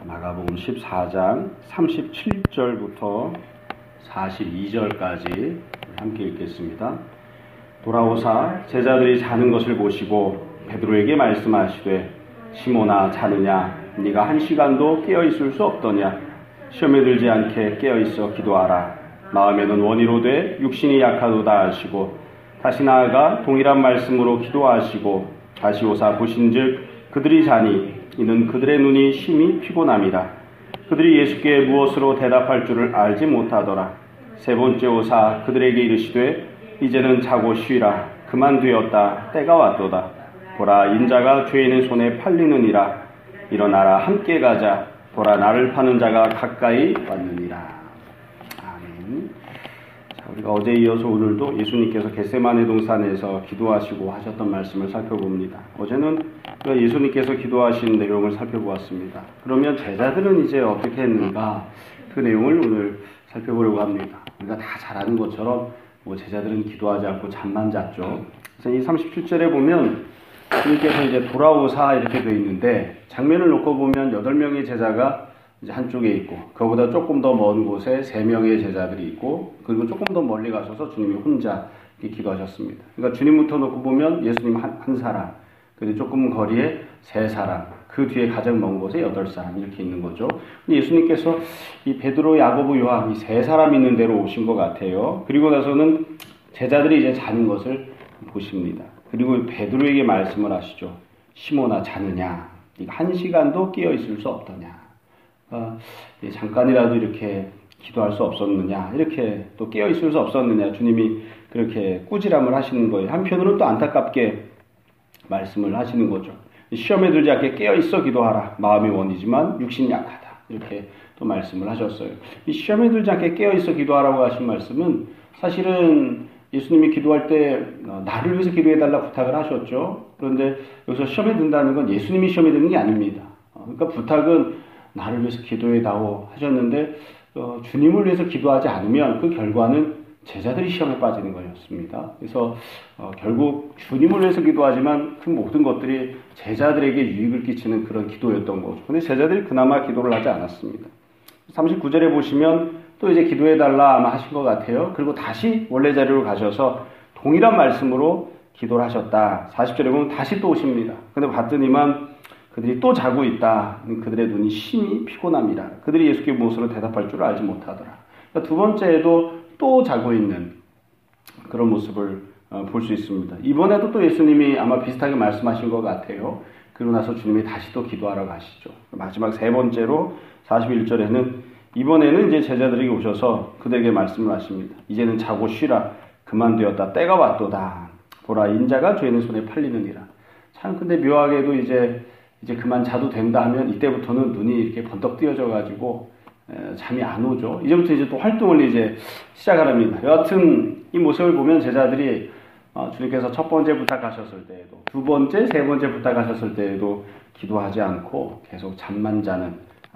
마가복음 14장 37절부터 42절까지 함께 읽겠습니다. 돌아오사 제자들이 자는 것을 보시고 베드로에게 말씀하시되 시몬아 자느냐 네가 한 시간도 깨어있을 수 없더냐 시험에 들지 않게 깨어있어 기도하라. 마음에는 원이로되 육신이 약하도다 하시고 다시 나아가 동일한 말씀으로 기도하시고 다시 오사 보신즉 그들이 자니 이는 그들의 눈이 심히 피곤함이라. 그들이 예수께 무엇으로 대답할 줄을 알지 못하더라. 세 번째 오사 그들에게 이르시되 이제는 자고 쉬라. 그만두었다. 때가 왔도다. 보라 인자가 죄인의 손에 팔리느니라. 일어나라 함께 가자. 보라 나를 파는 자가 가까이 왔느니라. 아멘. 자, 우리가 어제 이어서 오늘도 예수님께서 겟세마네 동산에서 기도하시고 하셨던 말씀을 살펴봅니다. 어제는 예수님께서 기도하신 내용을 살펴보았습니다. 그러면 제자들은 이제 어떻게 했는가? 그 내용을 오늘 살펴보려고 합니다. 우리가 다 잘 아는 것처럼 제자들은 기도하지 않고 잠만 잤죠. 그래서 이 37절에 보면 주님께서 이제 돌아오사 이렇게 되어 있는데 장면을 놓고 보면 8명의 제자가 이제 한쪽에 있고 그거보다 조금 더 먼 곳에 3명의 제자들이 있고 그리고 조금 더 멀리 가셔서 주님이 혼자 이렇게 기도하셨습니다. 그러니까 주님부터 놓고 보면 예수님 한 사람, 그리고 조금 거리에 3사람, 그 뒤에 가장 먼 곳에 8사람 이렇게 있는 거죠. 근데 예수님께서 이 베드로, 야고보, 요한 이 3사람 있는 데로 오신 것 같아요. 그리고 나서는 제자들이 이제 자는 것을 보십니다. 그리고 베드로에게 말씀을 하시죠. 시몬아 자느냐? 네가 한 시간도 깨어 있을 수 없더냐? 잠깐이라도 이렇게 기도할 수 없었느냐? 이렇게 또 깨어 있을 수 없었느냐? 주님이 그렇게 꾸지람을 하시는 거예요. 한편으로는 또 안타깝게 말씀을 하시는 거죠. 시험에 들지 않게 깨어있어 기도하라. 마음이 원이지만 육신이 약하다. 이렇게 또 말씀을 하셨어요. 이 시험에 들지 않게 깨어있어 기도하라고 하신 말씀은 사실은 예수님이 기도할 때 나를 위해서 기도해달라 부탁을 하셨죠. 그런데 여기서 시험에 든다는 건 예수님이 시험에 드는 게 아닙니다. 그러니까 부탁은 나를 위해서 기도해다오 하셨는데 주님을 위해서 기도하지 않으면 그 결과는 제자들이 시험에 빠지는 거였습니다. 그래서 결국 주님을 위해서 기도하지만 그 모든 것들이 제자들에게 유익을 끼치는 그런 기도였던 거죠. 그런데 제자들이 그나마 기도를 하지 않았습니다. 39절에 보시면 또 이제 기도해달라 아마 하신 것 같아요. 그리고 다시 원래 자리로 가셔서 동일한 말씀으로 기도를 하셨다. 40절에 보면 다시 또 오십니다. 그런데 봤더니만 그들이 또 자고 있다. 그들의 눈이 심히 피곤함이라. 그들이 예수께 무엇으로 대답할 줄 알지 못하더라. 그러니까 두 번째에도 또 자고 있는 그런 모습을 볼 수 있습니다. 이번에도 또 예수님이 아마 비슷하게 말씀하신 것 같아요. 그러고 나서 주님이 다시 또 기도하러 가시죠. 마지막 세 번째로 41절에는 이번에는 이제 제자들에게 오셔서 그들에게 말씀을 하십니다. 이제는 자고 쉬라. 그만두었다. 때가 왔도다. 보라 인자가 죄인의 손에 팔리느니라. 참 근데 묘하게도 이제 그만 자도 된다 하면 이때부터는 눈이 이렇게 번쩍 띄어져 가지고 잠이 안 오죠. 이제부터 이제 또 활동을 이제 시작합니다. 여하튼 이 모습을 보면 제자들이 주님께서 첫 번째 부탁하셨을 때에도 두 번째, 세 번째 부탁하셨을 때에도 기도하지 않고 계속 잠만 자는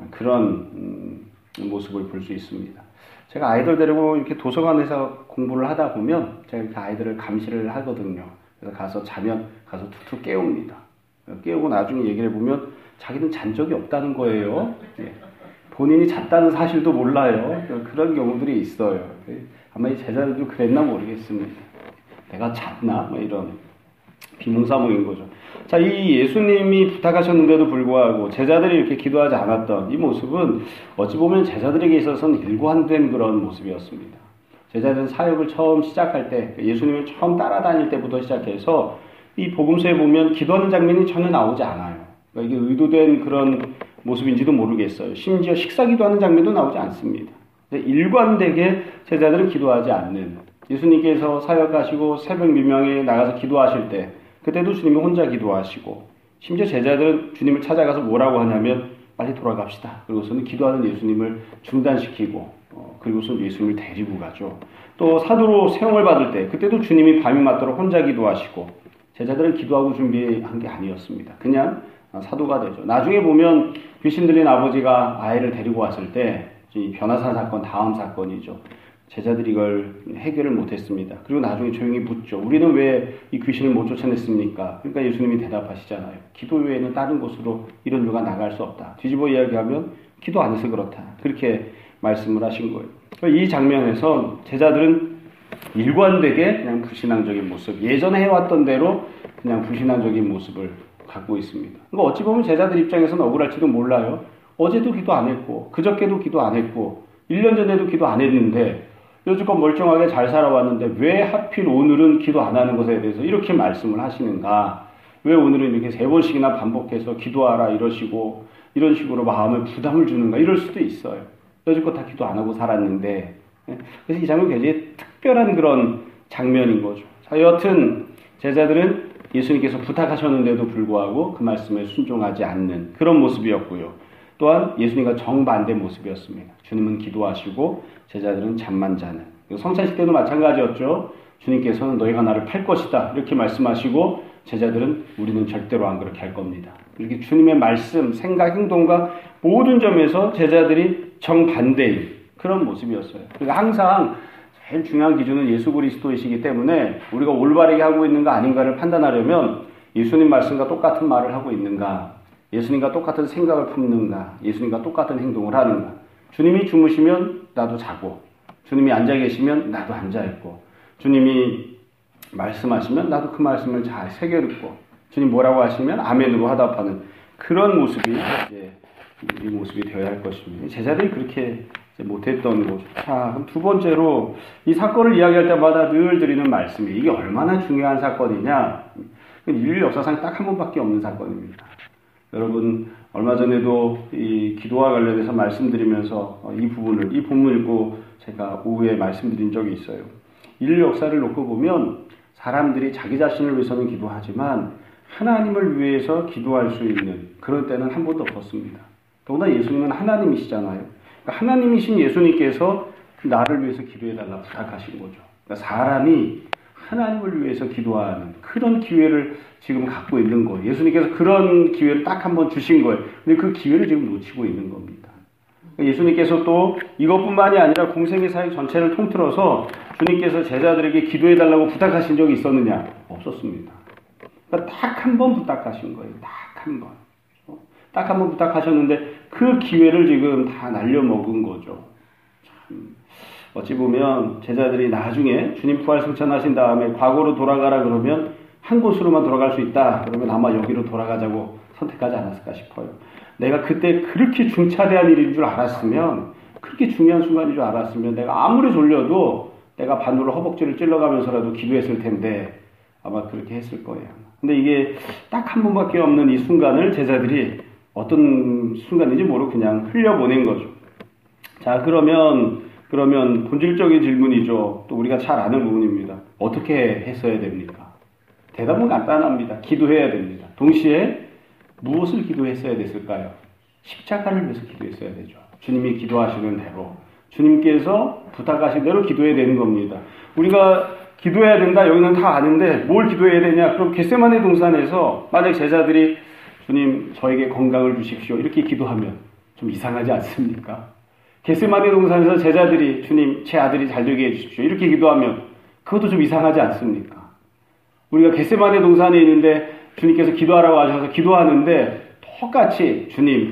그런 모습을 볼 수 있습니다. 제가 아이들 데리고 이렇게 도서관에서 공부를 하다 보면 제가 이렇게 아이들을 감시를 하거든요. 그래서 가서 자면 가서 툭툭 깨웁니다. 깨우고 나중에 얘기를 해보면 자기는 잔 적이 없다는 거예요. 예. 본인이 잤다는 사실도 몰라요. 그런 경우들이 있어요. 아마 이 제자들도 그랬나 모르겠습니다. 내가 잤나? 이런 비몽사몽인 거죠. 자, 이 예수님이 부탁하셨는데도 불구하고 제자들이 이렇게 기도하지 않았던 이 모습은 어찌 보면 제자들에게 있어서는 일관된 그런 모습이었습니다. 제자들은 사역을 처음 시작할 때, 예수님을 처음 따라다닐 때부터 시작해서 이 복음서에 보면 기도하는 장면이 전혀 나오지 않아요. 그러니까 이게 의도된 그런 모습인지도 모르겠어요. 심지어 식사 기도하는 장면도 나오지 않습니다. 일관되게 제자들은 기도하지 않는, 예수님께서 사역하시고 새벽 미명에 나가서 기도하실 때 그때도 주님이 혼자 기도하시고, 심지어 제자들은 주님을 찾아가서 뭐라고 하냐면 빨리 돌아갑시다. 그리고서는 기도하는 예수님을 중단시키고 그리고서 예수님을 데리고 가죠. 또 사도로 세움을 받을 때 그때도 주님이 밤이 맞도록 혼자 기도하시고, 제자들은 기도하고 준비한 게 아니었습니다. 그냥 사도가 되죠. 나중에 보면 귀신 들린 아버지가 아이를 데리고 왔을 때 이 변화산 사건 다음 사건이죠. 제자들이 이걸 해결을 못했습니다. 그리고 나중에 조용히 묻죠. 우리는 왜 이 귀신을 못 쫓아냈습니까? 그러니까 예수님이 대답하시잖아요. 기도 외에는 다른 곳으로 이런 유가 나갈 수 없다. 뒤집어 이야기하면 기도 안 해서 그렇다. 그렇게 말씀을 하신 거예요. 이 장면에서 제자들은 일관되게 그냥 불신앙적인 모습, 예전에 해왔던 대로 그냥 불신앙적인 모습을 갖고 있습니다. 그러니까 어찌 보면 제자들 입장에서는 억울할지도 몰라요. 어제도 기도 안 했고, 그저께도 기도 안 했고, 1년 전에도 기도 안 했는데, 여지껏 멀쩡하게 잘 살아왔는데 왜 하필 오늘은 기도 안 하는 것에 대해서 이렇게 말씀을 하시는가? 왜 오늘은 이렇게 3번씩이나 반복해서 기도하라 이러시고 이런 식으로 마음에 부담을 주는가? 이럴 수도 있어요. 여지껏 다 기도 안 하고 살았는데. 그래서 이 장면이 굉장히 특별한 그런 장면인 거죠. 자, 여하튼 제자들은 예수님께서 부탁하셨는데도 불구하고 그 말씀에 순종하지 않는 그런 모습이었고요. 또한 예수님과 정반대 모습이었습니다. 주님은 기도하시고 제자들은 잠만 자는. 성찬식 때도 마찬가지였죠. 주님께서는 너희가 나를 팔 것이다 이렇게 말씀하시고 제자들은 우리는 절대로 안 그렇게 할 겁니다. 이렇게 주님의 말씀, 생각, 행동과 모든 점에서 제자들이 정반대인 그런 모습이었어요. 그러니까 항상 제일 중요한 기준은 예수 그리스도이시기 때문에 우리가 올바르게 하고 있는가 아닌가를 판단하려면 예수님 말씀과 똑같은 말을 하고 있는가, 예수님과 똑같은 생각을 품는가, 예수님과 똑같은 행동을 하는가. 주님이 주무시면 나도 자고, 주님이 앉아 계시면 나도 앉아 있고, 주님이 말씀하시면 나도 그 말씀을 잘 새겨 듣고, 주님 뭐라고 하시면 아멘으로 화답하는 그런 모습이 이제 이 모습이 되어야 할 것입니다. 제자들이 그렇게 못했던 거죠. 자, 그럼 두 번째로 이 사건을 이야기할 때마다 늘 드리는 말씀이 이게 얼마나 중요한 사건이냐? 인류 역사상 딱 한 번밖에 없는 사건입니다. 여러분 얼마 전에도 이 기도와 관련해서 말씀드리면서 이 부분을 이 본문 읽고 제가 오후에 말씀드린 적이 있어요. 인류 역사를 놓고 보면 사람들이 자기 자신을 위해서는 기도하지만 하나님을 위해서 기도할 수 있는 그런 때는 한 번도 없었습니다. 더구나 예수님은 하나님이시잖아요. 그러니까 하나님이신 예수님께서 나를 위해서 기도해달라 부탁하신 거죠. 그러니까 사람이 하나님을 위해서 기도하는 그런 기회를 지금 갖고 있는 거예요. 예수님께서 그런 기회를 딱 한 번 주신 거예요. 근데 그 기회를 지금 놓치고 있는 겁니다. 예수님께서 또 이것뿐만이 아니라 공생의 사역 전체를 통틀어서 주님께서 제자들에게 기도해달라고 부탁하신 적이 있었느냐? 없었습니다. 그러니까 딱 한 번 부탁하신 거예요. 딱 한 번. 딱 한 번 부탁하셨는데 그 기회를 지금 다 날려먹은 거죠. 참. 어찌 보면 제자들이 나중에 주님 부활 승천하신 다음에 과거로 돌아가라 그러면 한 곳으로만 돌아갈 수 있다. 그러면 아마 여기로 돌아가자고 선택하지 않았을까 싶어요. 내가 그때 그렇게 중차대한 일인 줄 알았으면, 그렇게 중요한 순간인 줄 알았으면 내가 아무리 졸려도 내가 반으로 허벅지를 찔러가면서라도 기도했을 텐데 아마 그렇게 했을 거예요. 근데 이게 딱 한 번밖에 없는 이 순간을 제자들이 어떤 순간인지 모르고 그냥 흘려보낸 거죠. 자, 그러면 본질적인 질문이죠. 또 우리가 잘 아는 부분입니다. 어떻게 했어야 됩니까? 대답은 간단합니다. 기도해야 됩니다. 동시에 무엇을 기도했어야 됐을까요? 십자가를 위해서 기도했어야 되죠. 주님이 기도하시는 대로, 주님께서 부탁하신 대로 기도해야 되는 겁니다. 우리가 기도해야 된다, 여기는 다 아는데 뭘 기도해야 되냐? 그럼 겟세마네 동산에서 만약 제자들이 주님 저에게 건강을 주십시오 이렇게 기도하면 좀 이상하지 않습니까? 겟세마네 동산에서 제자들이 주님 제 아들이 잘 되게 해주십시오 이렇게 기도하면 그것도 좀 이상하지 않습니까? 우리가 겟세마네 동산에 있는데 주님께서 기도하라고 하셔서 기도하는데 똑같이 주님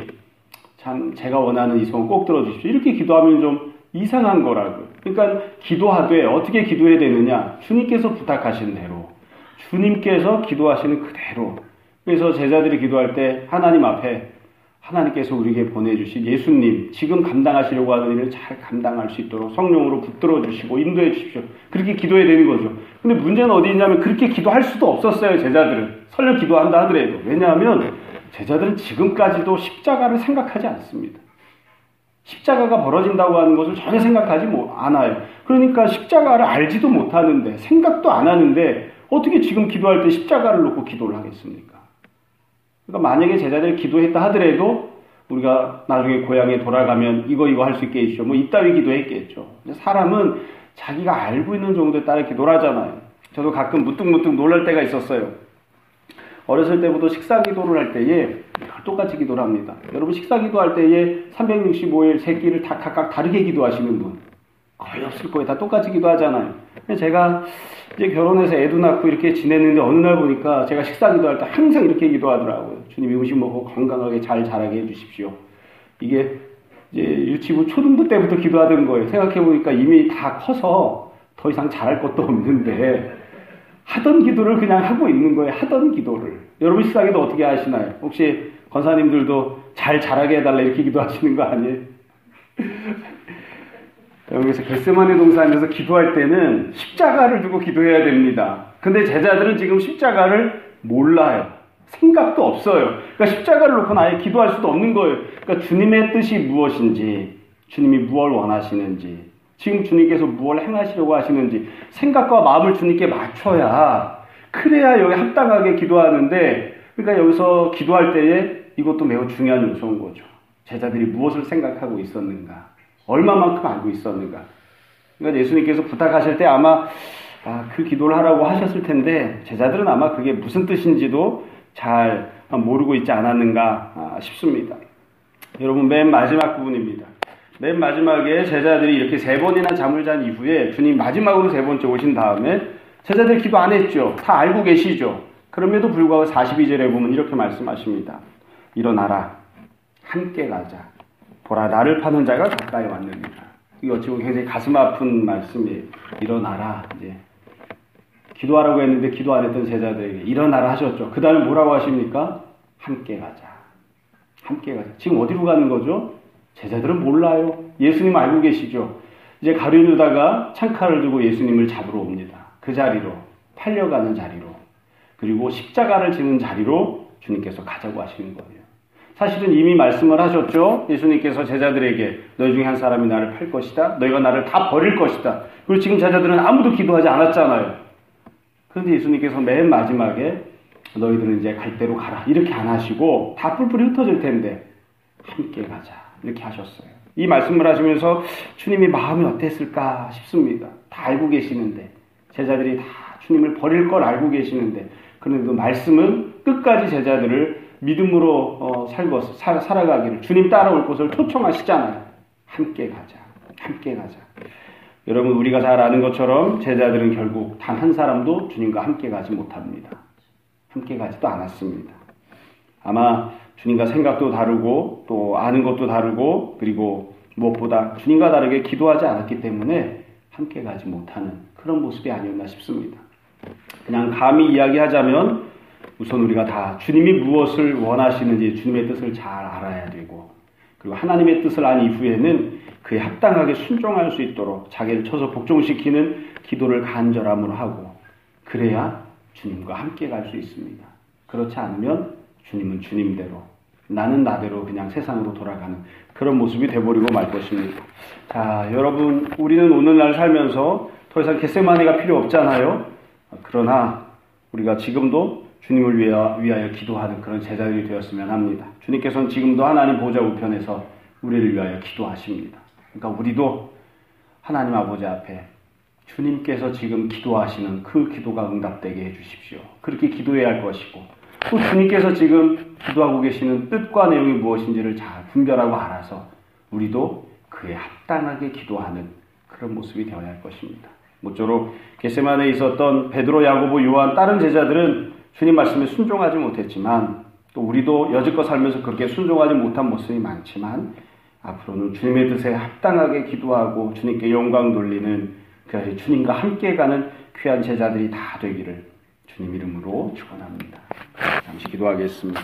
참 제가 원하는 이 소원 꼭 들어주십시오 이렇게 기도하면 좀 이상한 거라고요. 그러니까 기도하되 어떻게 기도해야 되느냐? 주님께서 부탁하신 대로, 주님께서 기도하시는 그대로. 그래서 제자들이 기도할 때 하나님 앞에 하나님께서 우리에게 보내주신 예수님, 지금 감당하시려고 하는 일을 잘 감당할 수 있도록 성령으로 붙들어 주시고 인도해 주십시오. 그렇게 기도해야 되는 거죠. 근데 문제는 어디 있냐면 그렇게 기도할 수도 없었어요, 제자들은. 설령 기도한다 하더라도. 왜냐하면 제자들은 지금까지도 십자가를 생각하지 않습니다. 십자가가 벌어진다고 하는 것을 전혀 생각하지 않아요. 그러니까 십자가를 알지도 못하는데, 생각도 안 하는데 어떻게 지금 기도할 때 십자가를 놓고 기도를 하겠습니까? 그러니까 만약에 제자들이 기도했다 하더라도 우리가 나중에 고향에 돌아가면 이거 할 수 있게 해주시오. 뭐 이따위 기도했겠죠. 사람은 자기가 알고 있는 정도에 따라 기도를 하잖아요. 저도 가끔 무뚝무뚝 놀랄 때가 있었어요. 어렸을 때부터 식사 기도를 할 때에 똑같이 기도를 합니다. 여러분 식사 기도할 때에 365일 세 끼를 다 각각 다르게 기도하시는 분 거의 없을 거예요. 다 똑같이 기도하잖아요. 제가 이제 결혼해서 애도 낳고 이렇게 지냈는데 어느 날 보니까 제가 식사 기도할 때 항상 이렇게 기도하더라고요. 주님이 음식 먹고 건강하게 잘 자라게 해주십시오. 이게 이제 유치부 초등부 때부터 기도하던 거예요. 생각해보니까 이미 다 커서 더 이상 잘할 것도 없는데 하던 기도를 그냥 하고 있는 거예요. 하던 기도를. 여러분 식사 기도 어떻게 하시나요? 혹시 권사님들도 잘 자라게 해달라 이렇게 기도하시는 거 아니에요? 여기서 겟세마네 동산에서 기도할 때는 십자가를 두고 기도해야 됩니다. 근데 제자들은 지금 십자가를 몰라요. 생각도 없어요. 그러니까 십자가를 놓고는 아예 기도할 수도 없는 거예요. 그러니까 주님의 뜻이 무엇인지, 주님이 무엇을 원하시는지, 지금 주님께서 무엇을 행하시려고 하시는지 생각과 마음을 주님께 맞춰야, 그래야 여기 합당하게 기도하는데, 그러니까 여기서 기도할 때에 이것도 매우 중요한 요소인 거죠. 제자들이 무엇을 생각하고 있었는가, 얼마만큼 알고 있었는가. 그러니까 예수님께서 부탁하실 때 아마 그 기도를 하라고 하셨을 텐데 제자들은 아마 그게 무슨 뜻인지도 잘 모르고 있지 않았는가 싶습니다. 여러분, 맨 마지막 부분입니다. 맨 마지막에 제자들이 이렇게 3번이나 잠을 잔 이후에 주님 마지막으로 3번째 오신 다음에 제자들 기도 안 했죠. 다 알고 계시죠. 그럼에도 불구하고 42절에 보면 이렇게 말씀하십니다. 일어나라, 함께 가자. 보라, 나를 파는 자가 가까이 왔느니라. 이거 어찌 보면 굉장히 가슴 아픈 말씀이에요. 일어나라. 이제 기도하라고 했는데 기도 안 했던 제자들에게 일어나라 하셨죠. 그 다음에 뭐라고 하십니까? 함께 가자. 함께 가자. 지금 어디로 가는 거죠? 제자들은 몰라요. 예수님 알고 계시죠. 이제 가룟 유다가 창칼을 들고 예수님을 잡으러 옵니다. 그 자리로, 팔려가는 자리로, 그리고 십자가를 지는 자리로 주님께서 가자고 하시는 거예요. 사실은 이미 말씀을 하셨죠. 예수님께서 제자들에게 너희 중에 한 사람이 나를 팔 것이다. 너희가 나를 다 버릴 것이다. 그리고 지금 제자들은 아무도 기도하지 않았잖아요. 그런데 예수님께서 맨 마지막에 너희들은 이제 갈 대로 가라. 이렇게 안 하시고 다 뿔뿔이 흩어질 텐데 함께 가자. 이렇게 하셨어요. 이 말씀을 하시면서 주님이 마음이 어땠을까 싶습니다. 다 알고 계시는데, 제자들이 다 주님을 버릴 걸 알고 계시는데, 그런데도 말씀은 끝까지 제자들을 믿음으로 살아가기를, 주님 따라올 것을 초청하시잖아요. 함께 가자. 함께 가자. 여러분, 우리가 잘 아는 것처럼 제자들은 결국 단 한 사람도 주님과 함께 가지 못합니다. 함께 가지도 않았습니다. 아마 주님과 생각도 다르고 또 아는 것도 다르고, 그리고 무엇보다 주님과 다르게 기도하지 않았기 때문에 함께 가지 못하는 그런 모습이 아니었나 싶습니다. 그냥 감히 이야기하자면 우선 우리가 다 주님이 무엇을 원하시는지 주님의 뜻을 잘 알아야 되고, 그리고 하나님의 뜻을 안 이후에는 그에 합당하게 순종할 수 있도록 자기를 쳐서 복종시키는 기도를 간절함으로 하고, 그래야 주님과 함께 갈 수 있습니다. 그렇지 않으면 주님은 주님대로, 나는 나대로 그냥 세상으로 돌아가는 그런 모습이 돼버리고 말 것입니다. 자, 여러분, 우리는 오늘날 살면서 더 이상 겟세마네가 필요 없잖아요. 그러나 우리가 지금도 주님을 위하여 기도하는 그런 제자들이 되었으면 합니다. 주님께서는 지금도 하나님 보좌 우편에서 우리를 위하여 기도하십니다. 그러니까 우리도 하나님 아버지 앞에 주님께서 지금 기도하시는 그 기도가 응답되게 해주십시오. 그렇게 기도해야 할 것이고, 또 주님께서 지금 기도하고 계시는 뜻과 내용이 무엇인지를 잘 분별하고 알아서 우리도 그에 합당하게 기도하는 그런 모습이 되어야 할 것입니다. 모쪼록 겟세마네에 있었던 베드로, 야고보, 요한 다른 제자들은 주님 말씀에 순종하지 못했지만, 또 우리도 여지껏 살면서 그렇게 순종하지 못한 모습이 많지만, 앞으로는 주님의 뜻에 합당하게 기도하고 주님께 영광 돌리는, 그래서 주님과 함께 가는 귀한 제자들이 다 되기를 주님 이름으로 축원합니다. 잠시 기도하겠습니다.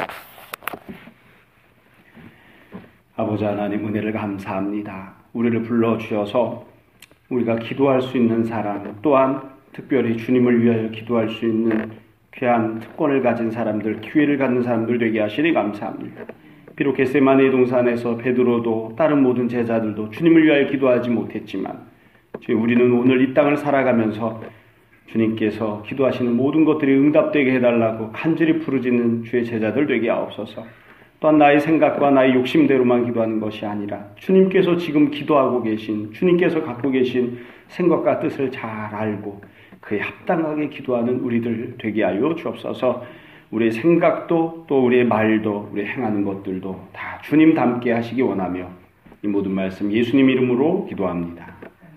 아버지 하나님, 은혜를 감사합니다. 우리를 불러주셔서 우리가 기도할 수 있는 사람, 또한 특별히 주님을 위하여 기도할 수 있는 귀한 특권을 가진 사람들, 기회를 갖는 사람들 되게 하시니 감사합니다. 비록 겟세마네 동산에서 베드로도 다른 모든 제자들도 주님을 위하여 기도하지 못했지만, 우리는 오늘 이 땅을 살아가면서 주님께서 기도하시는 모든 것들이 응답되게 해달라고 간절히 부르짖는 주의 제자들 되게 하옵소서. 또한 나의 생각과 나의 욕심대로만 기도하는 것이 아니라 주님께서 지금 기도하고 계신, 주님께서 갖고 계신 생각과 뜻을 잘 알고 그에 합당하게 기도하는 우리들 되게 하여 주옵소서. 우리의 생각도 또 우리의 말도 우리 행하는 것들도 다 주님 닮게 하시기 원하며 이 모든 말씀 예수님 이름으로 기도합니다.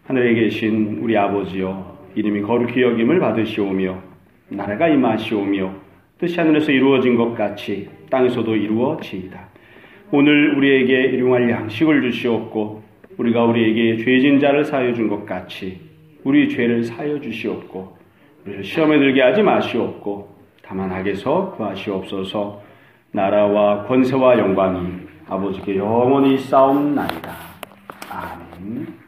하늘에 계신 우리 아버지여, 이름이 거룩히 여김을 받으시오며 나라가 임하시오며 뜻이 하늘에서 이루어진 것 같이 땅에서도 이루어지이다. 오늘 우리에게 일용할 양식을 주시옵고 우리가 우리에게 죄진 자를 사하여 준 것 같이 우리 죄를 사하여 주시옵고 우리를 시험에 들게 하지 마시옵고 다만 악에서 구하시옵소서. 나라와 권세와 영광이 아버지께 영원히 싸움나이다. 아멘.